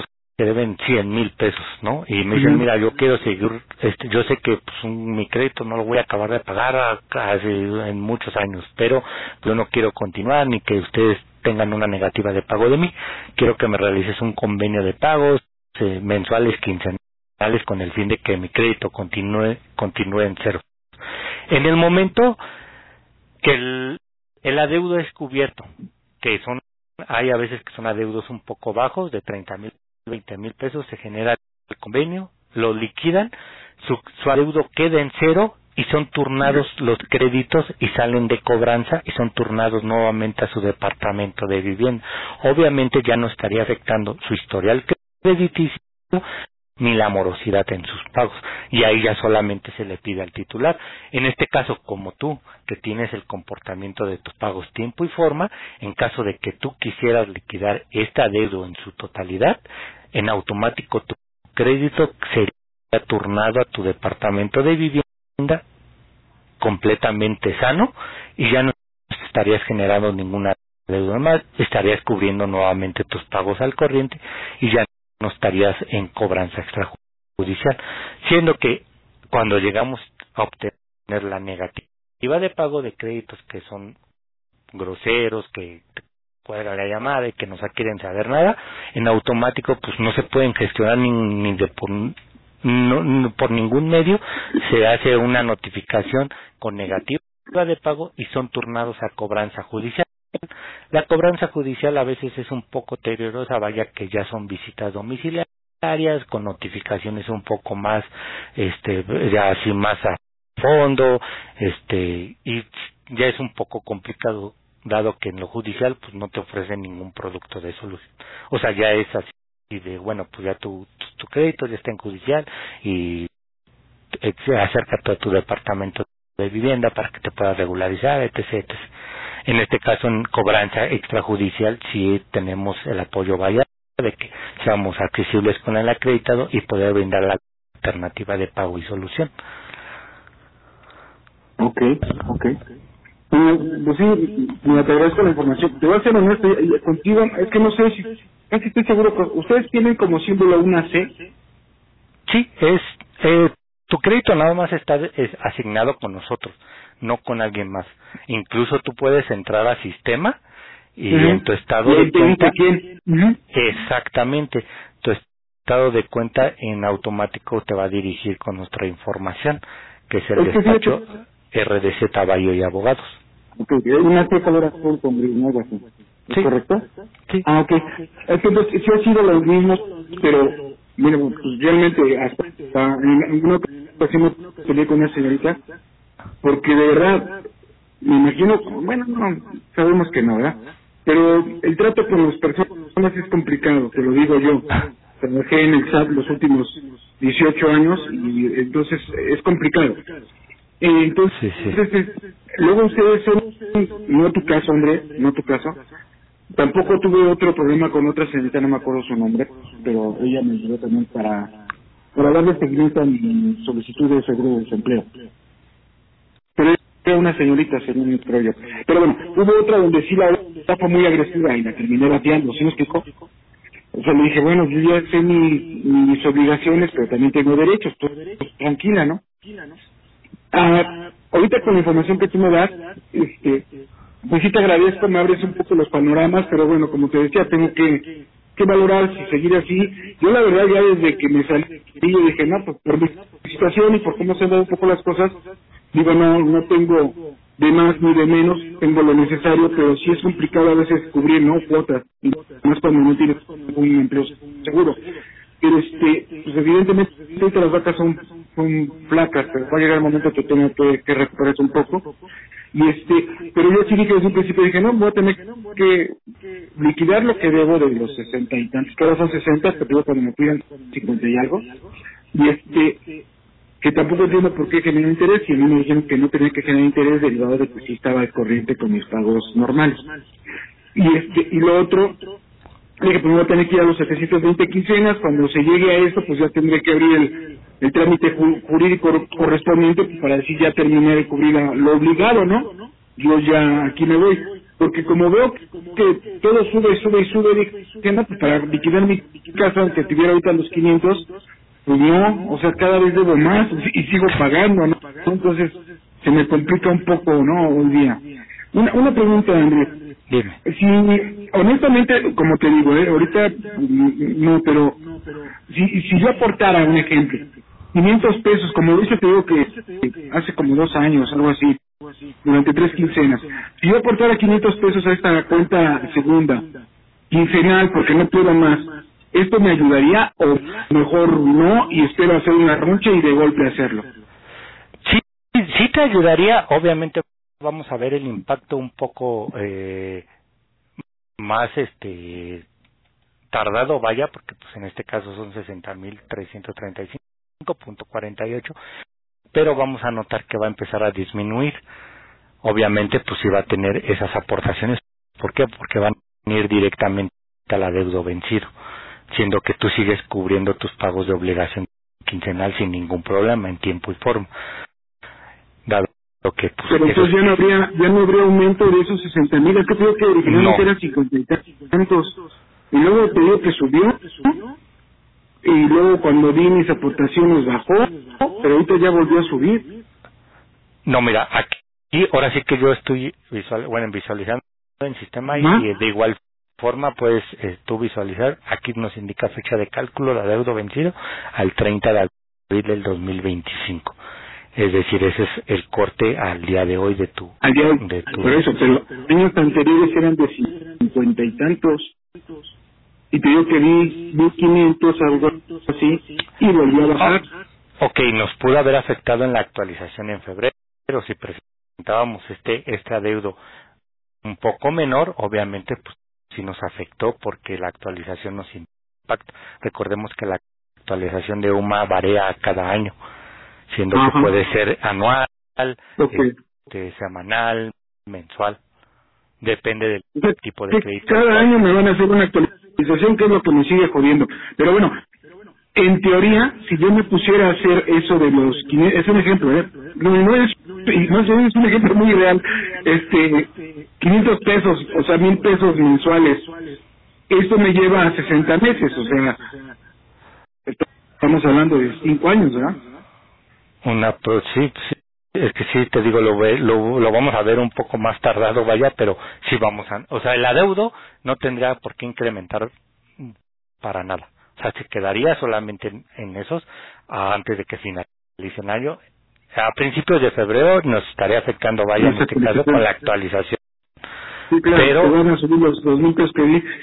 deben 100,000 pesos, ¿no? Y me dicen, mira, yo quiero seguir, yo sé que pues, mi crédito no lo voy a acabar de pagar en muchos años, pero yo no quiero continuar ni que ustedes tengan una negativa de pago de mí. Quiero que me realices un convenio de pagos mensuales, quincenales, con el fin de que mi crédito continúe en cero. En el momento que el adeudo es cubierto, que hay a veces que son adeudos un poco bajos, de 30,000, 20,000 pesos, se genera el convenio, lo liquidan, su adeudo queda en cero y son turnados los créditos y salen de cobranza y son turnados nuevamente a su departamento de vivienda. Obviamente ya no estaría afectando su historial crediticio ni la morosidad en sus pagos, y ahí ya solamente se le pide al titular. En este caso, como tú, que tienes el comportamiento de tus pagos tiempo y forma, en caso de que tú quisieras liquidar este adeudo en su totalidad, en automático tu crédito sería turnado a tu departamento de vivienda completamente sano y ya no estarías generando ninguna deuda más, estarías cubriendo nuevamente tus pagos al corriente y ya no estarías en cobranza extrajudicial, siendo que cuando llegamos a obtener la negativa de pago de créditos que son groseros, que cuelga la llamada y que no quieren saber nada, en automático pues no se pueden gestionar ni por ningún medio, se hace una notificación con negativa de pago y son turnados a cobranza judicial. La cobranza judicial a veces es un poco tediosa, vaya que ya son visitas domiciliarias con notificaciones un poco más ya así más a fondo, y ya es un poco complicado dado que en lo judicial pues no te ofrecen ningún producto de solución. O sea, ya es así de bueno, pues ya tu crédito ya está en judicial y acércate a tu departamento de vivienda para que te puedas regularizar, etc. En este caso, en cobranza extrajudicial, sí tenemos el apoyo vaya de que seamos accesibles con el acreditado y poder brindar la alternativa de pago y solución. Okay. Pues sí, mira, te agradezco la información. Te voy a ser honesto contigo, es que no sé si, casi estoy seguro que ustedes tienen como símbolo una C. Sí, tu crédito nada más está asignado con nosotros, no con alguien más. Incluso tú puedes entrar al sistema y en tu estado de cuenta, exactamente, tu estado de cuenta en automático te va a dirigir con nuestra información, que es el despacho RDZ Bayo y Abogados. Okay, una C color azul con gris, ¿no? Algo así. ¿Es correcto? Sí. Okay. Entonces, sí ha sido los mismos, pero, mira, pues realmente hasta en una ocasión me peleé con una señorita, porque de verdad, me imagino, bueno, no, sabemos que no, ¿verdad? Pero el trato con las personas es complicado, te lo digo yo. Trabajé en el SAT los últimos 18 años y entonces es complicado. Entonces, luego ustedes son, no tu caso, hombre, no tu caso. Tampoco tuve otro problema con otra señorita, no me acuerdo su nombre, pero ella me ayudó también para darle seguimiento a mi solicitud de seguro de desempleo. Pero era una señorita, según creo yo. Pero bueno, hubo otra donde sí la fue muy agresiva y la terminé bateando, ¿sí me explicó? O sea, le dije, bueno, yo ya sé mis obligaciones, pero también tengo derechos, pues tranquila, ¿no? Ahorita con la información que tú me das, pues sí te agradezco, me abres un poco los panoramas, pero bueno, como te decía, tengo que valorar si seguir así. Yo la verdad ya desde que me salí, yo dije, no, pues por mi situación y por cómo se han dado un poco las cosas, digo, no tengo de más ni de menos, tengo lo necesario, pero sí es complicado a veces cubrir, ¿no? Cuotas, y más cuando no tienes un empleo seguro. Pero pues evidentemente las vacas son flacas, pero va a llegar el momento que tenga que recuperarse un poco. Y pero yo sí dije desde un principio, dije, no, voy a tener que liquidar lo que debo de los 60 y tantos, que ahora son 60, pero yo cuando me pidan 50 y algo. Y que tampoco entiendo por qué generó interés, y a mí me dijeron que no tenía que generar interés derivado de que sí estaba al corriente con mis pagos normales. Y lo otro, dije, pues voy a tener que ir a los 720 quincenas, cuando se llegue a esto, pues ya tendré que abrir el trámite jurídico correspondiente, pues para decir ya terminé de cubrir lo obligado, ¿no? Yo ya aquí me voy. porque como veo que todo sube, dije, no, pues para liquidar mi casa, que tuviera ahorita los 500, pues no, o sea, cada vez debo más y sigo pagando, ¿no? Entonces, se me complica un poco, ¿no? Hoy día. Una pregunta, Andrés. Dime. Si, honestamente, como te digo, ahorita, no, pero, si yo aportara un ejemplo, 500 pesos, como lo hice, te digo que hace como 2 años, algo así, durante 3 quincenas. Si yo aportara 500 pesos a esta cuenta segunda, quincenal, porque no puedo más, ¿esto me ayudaría o mejor no y espero hacer una roncha y de golpe hacerlo? Sí te ayudaría. Obviamente vamos a ver el impacto un poco más tardado, vaya, porque pues en este caso son 60,335.48, pero vamos a notar que va a empezar a disminuir. Obviamente pues sí va a tener esas aportaciones. ¿Por qué? Porque van a ir directamente a la deuda vencido, siendo que tú sigues cubriendo tus pagos de obligación quincenal sin ningún problema, en tiempo y forma. Dado que pues, pero entonces ya no habría aumento de esos 60,000. Es que te digo que originalmente era 50 y tantos, y luego te digo que subió, y luego cuando di mis aportaciones bajó, pero ahorita ya volvió a subir. No, mira, aquí ahora sí que yo estoy visualizando en sistema y de igual forma puedes tú visualizar. Aquí nos indica fecha de cálculo, la deuda vencido al 30 de abril del 2025. Es decir, ese es el corte al día de hoy de tu... Por eso, pero años anteriores eran de 50 y tantos. Y te digo que vi 500, algo así, y volvió a bajar. Ok, nos pudo haber afectado en la actualización en febrero, pero si presentábamos este adeudo un poco menor, obviamente pues sí nos afectó porque la actualización nos impacta. Recordemos que la actualización de UMA varía cada año, siendo que puede ser anual, semanal, mensual, depende del tipo de crédito. Cada año me van a hacer una actualización, que es lo que me sigue jodiendo. Pero bueno, en teoría, si yo me pusiera a hacer eso de los 500, es un ejemplo, no es un ejemplo muy real, 500 pesos, o sea, 1,000 pesos mensuales, esto me lleva a 60 meses, o sea, estamos hablando de 5 años, ¿verdad? Sí, es que sí, te digo, lo vamos a ver un poco más tardado, vaya, pero sí vamos o sea, el adeudo no tendría por qué incrementar para nada. O sea, se quedaría solamente en esos antes de que finalice el año. A principios de febrero nos estaría afectando, vaya, en este caso, con la actualización. Sí, claro, pero van a subir los 2,000 pesos que di.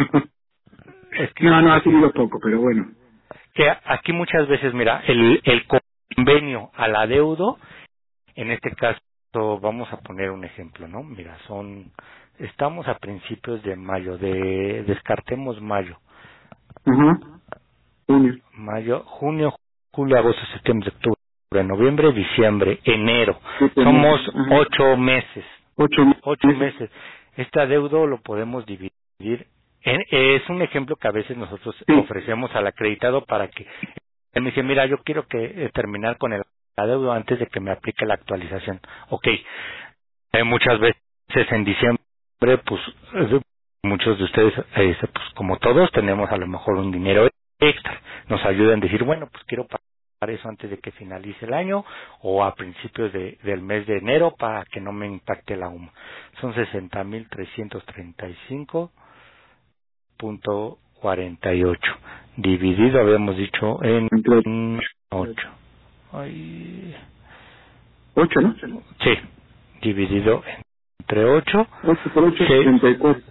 No, ha subido poco, pero bueno. Que aquí muchas veces, mira, el convenio al adeudo, en este caso, vamos a poner un ejemplo, ¿no? Mira, estamos a principios de mayo, descartemos mayo. Mayo, junio, julio, agosto, septiembre, octubre, noviembre, diciembre, enero. Somos 8 meses. 8 meses. Este adeudo lo podemos dividir. Es un ejemplo que a veces nosotros ofrecemos al acreditado para que él me dice, mira, yo quiero terminar con el adeudo antes de que me aplique la actualización. Ok. Muchas veces en diciembre, pues muchos de ustedes, pues como todos, tenemos a lo mejor un dinero extra. Nos ayudan a decir, bueno, pues quiero pagar eso antes de que finalice el año o a principios del mes de enero para que no me impacte la UMA. Son 60,335.48 dividido, habíamos dicho, en 8. 8, ¿no? Sí, dividido entre 8. 8 por 8, 74.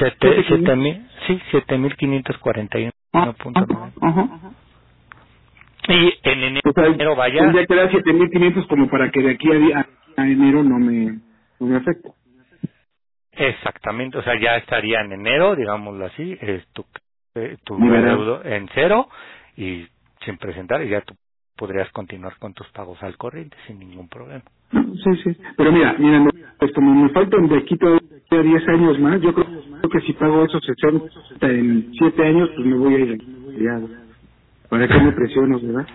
7,541.9. Y en enero, vaya... Tendría que dar 7,500 como para que de aquí a enero no me afecte. Exactamente, o sea, ya estaría en enero, digámoslo así, tu adeudo en cero y sin presentar, y ya tú podrías continuar con tus pagos al corriente sin ningún problema. Sí, pero mira, como me faltan de aquí todavía 10 años más, yo creo que si pago esos 60 en 7 años, pues me voy a ir ya. ¿Para qué me presionas, verdad?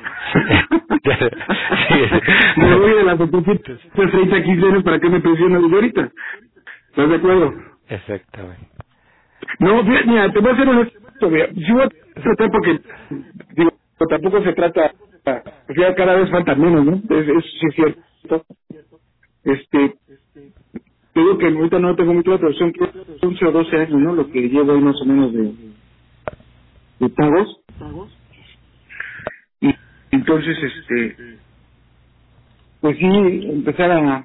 Me voy de las 30 15 años, ¿para qué me presionas desde ahorita? ¿Estás de acuerdo? Exactamente. No, mira, te voy a hacer honesto, mira, sí voy a tratar porque, digo, tampoco se trata, pues ya cada vez falta menos, ¿no? Eso sí es cierto. Te digo que ahorita no tengo muy claro, pero son 11 o 12 años, ¿no? Lo que llevo ahí más o menos de pagos. Y entonces, pues sí, empezar a,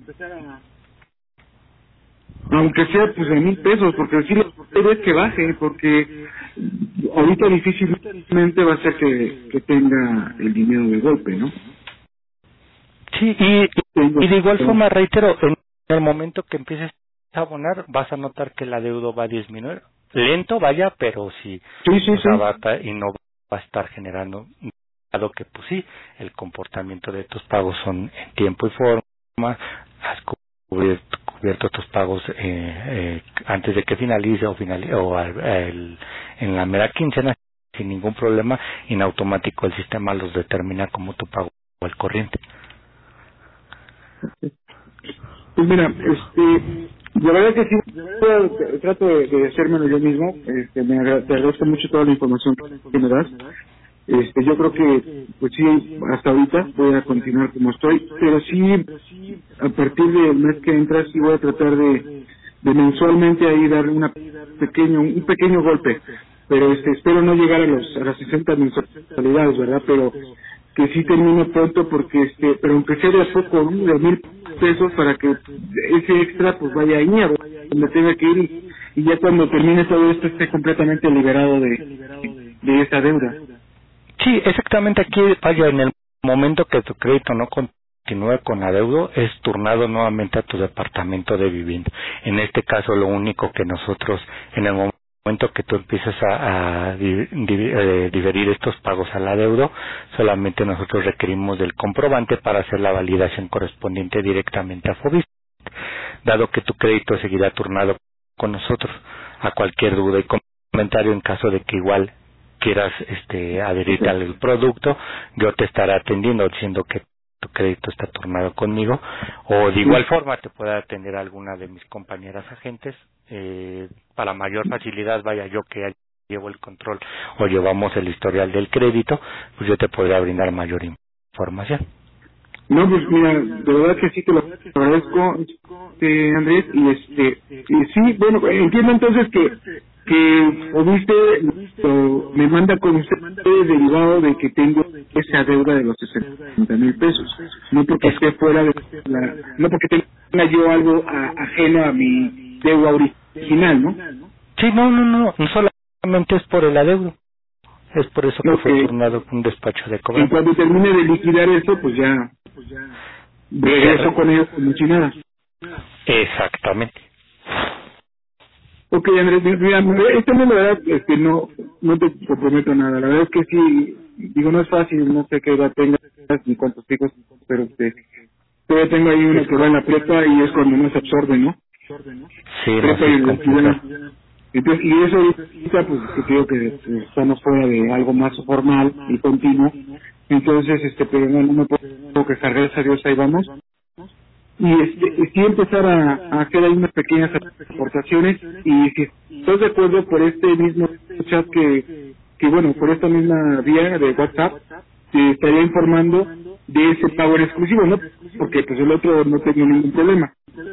aunque sea pues de 1,000 pesos, porque sí la idea es que baje, porque ahorita difícilmente va a ser que tenga el dinero de golpe, ¿no? Sí, y de igual forma, reitero, en el momento que empieces a abonar, vas a notar que la deuda va a disminuir. Lento, vaya, pero sí, Sí. y no va a estar generando, dado que, pues sí, el comportamiento de tus pagos son en tiempo y forma, has cubierto tus pagos antes de que finalice en la mera quincena sin ningún problema, y en automático el sistema los determina como tu pago al corriente. Pues mira, la verdad que sí, trato de hacérmelo yo mismo. Te agradezco mucho toda la información que me das. Yo creo que, pues sí, hasta ahorita voy a continuar como estoy, pero sí, a partir del mes que entra, sí voy a tratar de mensualmente ahí darle un pequeño golpe, pero espero no llegar a las 60 mensualidades, ¿verdad? Pero que sí termine pronto, porque pero aunque sea de a poco, ¿no? De 1,000 pesos, para que ese extra pues vaya ahí a donde tenga que ir, y ya cuando termine todo esto esté completamente liberado de esa deuda. Sí, exactamente. Aquí, vaya, en el momento que tu crédito no continúe con adeudo, es turnado nuevamente a tu departamento de vivienda. En este caso, lo único que nosotros, en el momento que tú empiezas a diferir estos pagos al adeudo, solamente nosotros requerimos del comprobante para hacer la validación correspondiente directamente a Fobiste, dado que tu crédito seguirá turnado con nosotros. A cualquier duda y comentario, en caso de que igual quieras adherirte al producto, yo te estaré atendiendo diciendo que tu crédito está turnado conmigo, o de igual forma te pueda atender alguna de mis compañeras agentes. Para mayor facilidad, vaya, yo que llevo el control o llevamos el historial del crédito, pues yo te podría brindar mayor información. No, pues mira, de verdad que sí te lo agradezco, Andrés, y sí, bueno, entiendo entonces que Fobiste me manda con usted derivado de que tengo esa deuda de los 60,000 pesos, no porque esté fuera de no porque tenga yo algo ajeno a mi deuda original, ¿no? Sí, no solamente es por el adeudo. Es por eso que fue turnado un despacho de cobranza. Y cuando termine de liquidar eso, pues ya regreso con ellos como si nada. Exactamente. Ok, Andrés, mira, esto no, la verdad, no te comprometo nada. La verdad es que sí, digo, no es fácil, no sé qué edad tengas ni cuántos hijos, pero todavía tengo ahí uno que va en la prepa y es cuando más absorbe, ¿no? Sí, prepa y universidad. Entonces, y eso ahorita, pues, que creo que estamos fuera de algo más formal y continuo. Entonces, pero no me puedo quejar, gracias a Dios, ahí vamos. Y sí empezar a hacer ahí unas pequeñas aportaciones, y si estás de acuerdo, por este mismo chat que bueno, por esta misma vía de WhatsApp, te estaría informando de ese pago en exclusivo, ¿no? Porque pues el otro no tengo ningún problema.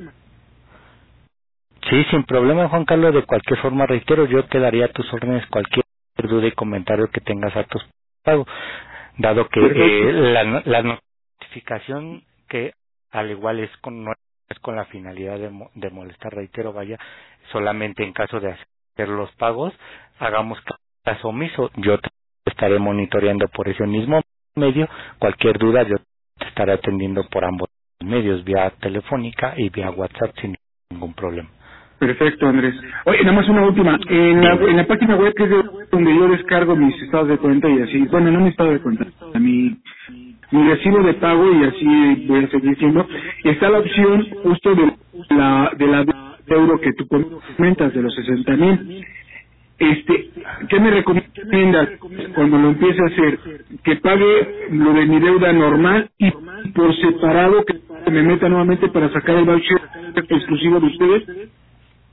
Sí, sin problema, Juan Carlos. De cualquier forma, reitero, yo te daría a tus órdenes cualquier duda y comentario que tengas a tus pagos, dado que la notificación, que al igual no es con la finalidad de molestar, reitero, vaya, solamente en caso de hacer los pagos, hagamos caso omiso. Yo te estaré monitoreando por ese mismo medio. Cualquier duda, yo te estaré atendiendo por ambos medios, vía telefónica y vía WhatsApp, sin ningún problema. Perfecto, Andrés. Oye, nada más una última. En la página web, que es donde yo descargo mis estados de cuenta y así, bueno, no mi estado de cuenta, mi recibo de pago, y así voy a seguir siendo, está la opción justo de la euro que tú comentas, de los 60,000. ¿Qué me recomiendas cuando lo empiece a hacer? Que pague lo de mi deuda normal y por separado que me meta nuevamente para sacar el voucher exclusivo de ustedes.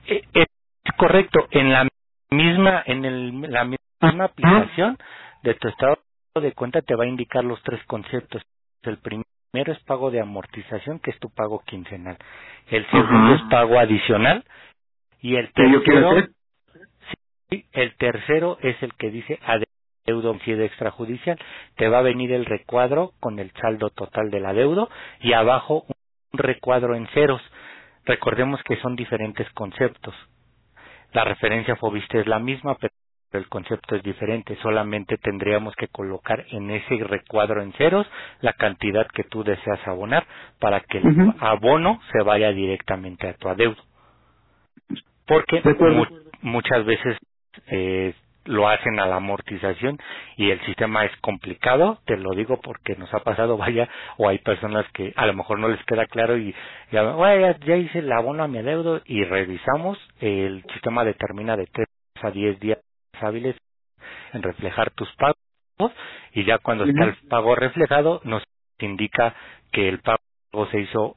Es correcto, en la misma la misma aplicación de tu estado de cuenta te va a indicar los tres conceptos. El primero es pago de amortización, que es tu pago quincenal. El segundo es pago adicional y el ¿Que yo quiero tercero, hacer? sí, el tercero es el que dice adeudo vencido extrajudicial. Te va a venir el recuadro con el saldo total del adeudo y abajo un recuadro en ceros. Recordemos que son diferentes conceptos. La referencia FOBISTE es la misma, pero el concepto es diferente. Solamente tendríamos que colocar en ese recuadro en ceros la cantidad que tú deseas abonar para que el abono se vaya directamente a tu adeudo. Porque muchas veces lo hacen a la amortización y el sistema es complicado, te lo digo porque nos ha pasado, vaya, o hay personas que a lo mejor no les queda claro y ya hice el abono a mi adeudo y revisamos, el sistema determina de 3 a 10 días hábiles en reflejar tus pagos y ya cuando está el pago reflejado nos indica que el pago se hizo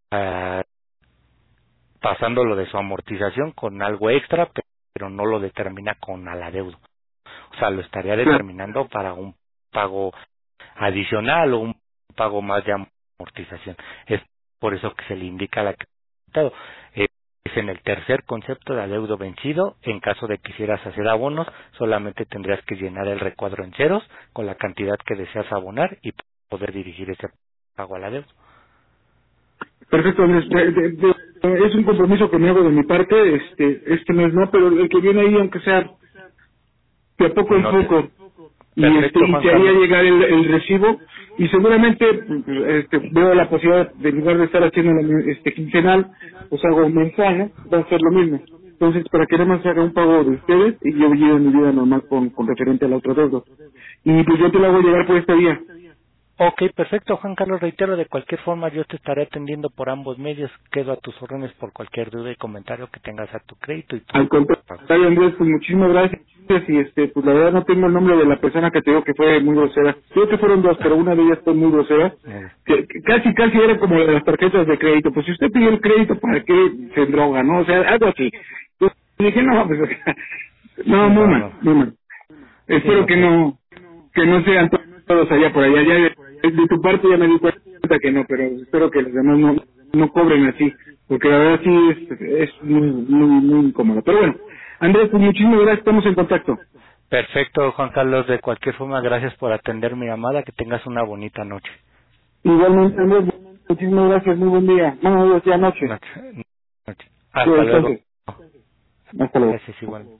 pasándolo de su amortización con algo extra, pero no lo determina con al adeudo. O sea, lo estaría determinando para un pago adicional o un pago más de amortización. Es por eso que se le indica la cantidad. Es en el tercer concepto de adeudo vencido. En caso de que quisieras hacer abonos, solamente tendrías que llenar el recuadro en ceros con la cantidad que deseas abonar y poder dirigir ese pago al adeudo. Perfecto, Andrés. Es un compromiso que me hago de mi parte, este no es no, pero el que viene ahí, aunque sea de a poco en poco, y te haría llegar el recibo, y seguramente veo la posibilidad de, en lugar de estar haciendo quincenal, pues hago mensual, ¿no? Va a ser lo mismo. Entonces, para que nada más haga un pago de ustedes, y yo llevo mi vida normal con referente al otro deudo. Y pues yo te lo hago llegar por esta vía. Ok, perfecto, Juan Carlos. Reitero, de cualquier forma yo te estaré atendiendo por ambos medios. Quedo a tus órdenes por cualquier duda y comentario que tengas a tu crédito. Al contrario, Andrés, pues muchísimas gracias. Y pues la verdad no tengo el nombre de la persona que te digo que fue muy grosera. Creo que fueron dos, pero una de ellas fue muy grosera. Que casi era como de las tarjetas de crédito. Pues si usted pidió el crédito, ¿para qué se droga, no? O sea, algo así. Pues dije, no, pues, no, muy mal. Espero que no sean todos allá por allá. Ya de tu parte ya me di cuenta que no, pero espero que los demás no cobren así, porque la verdad sí es muy incómodo. Pero bueno, Andrés, pues muchísimas gracias, estamos en contacto. Perfecto, Juan Carlos. De cualquier forma, gracias por atender mi llamada. Que tengas una bonita noche. Igualmente, Andrés, muchísimas gracias, muy buen día. Buenos días, noche. Hasta luego. Hasta luego. Gracias, igual.